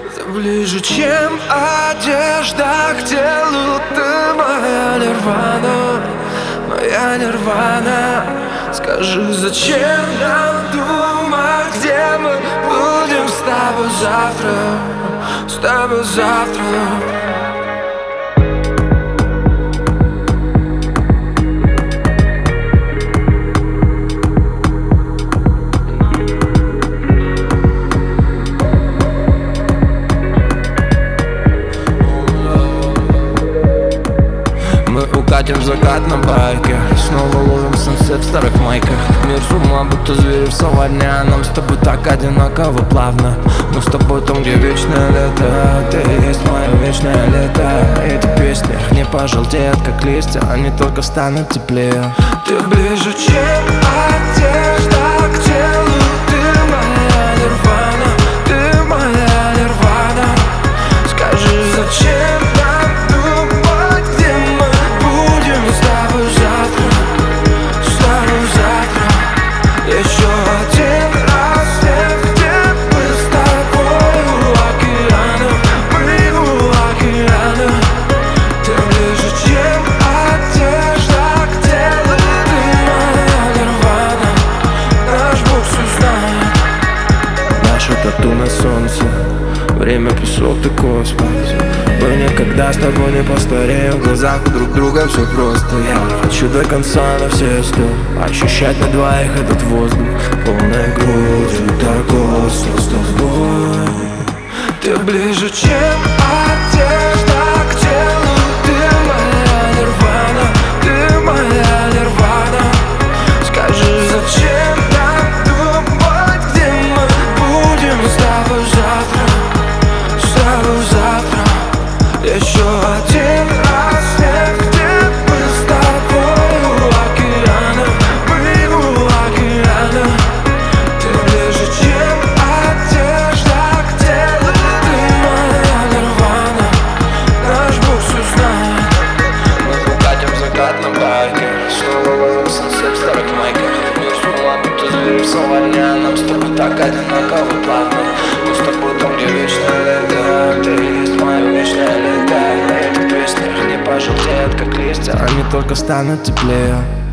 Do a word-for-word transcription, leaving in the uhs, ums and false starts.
Ты ближе, чем одежда к телу. Ты моя нирвана, моя нирвана. Скажи, зачем нам думать, где мы будем с тобой завтра, с тобой завтра. Укатим в закат на байке, снова ловим сансет в старых майках. Мир с ума, будто звери в саванне, а нам с тобой так одинаково плавно. Мы с тобой там, где вечное лето. Ты и есть мое вечное лето. Эти песни не пожелтеют, как листья, они только станут теплее. Ты ближе, чем одежда к телу. Ты моя нирвана, ты моя нирвана. Скажи, зачем нам думать, где мы будем с тобой завтра, с тобой завтра. Еще один рассвет, где мы с тобой у океана, мы у океана. Ты ближе, чем одежда к телу. Ты моя нирвана, наш Бог все знает. Наше тату на солнце, время песок, ты космос. Мы никогда с тобой не постареем. В глазах у друг друга все просто. Я хочу до конца на все сто ощущать на двоих этот воздух полной грудью, так остро с тобой. Ты ближе, чем одежда к телу. Ты моя нирвана, ты моя нирвана. Скажи, зачем нам думать, где мы будем с тобой завтра, с тобой завтра. Еще один рассвет, где мы с тобой у океана, мы у океана. Ты ближе, чем одежда к телу. Ты моя нирвана, наш Бог все знает. Мы укатим в закат на байке, снова ловим сансет в старых майках. Мир с ума, будто звери в саванне, а нам с тобой так одинаково плавно. Мы с тобой там, где вечное лето. Ты и есть мое вечное лето. Эти песни не пожелтеют, как листья, они только станут теплее.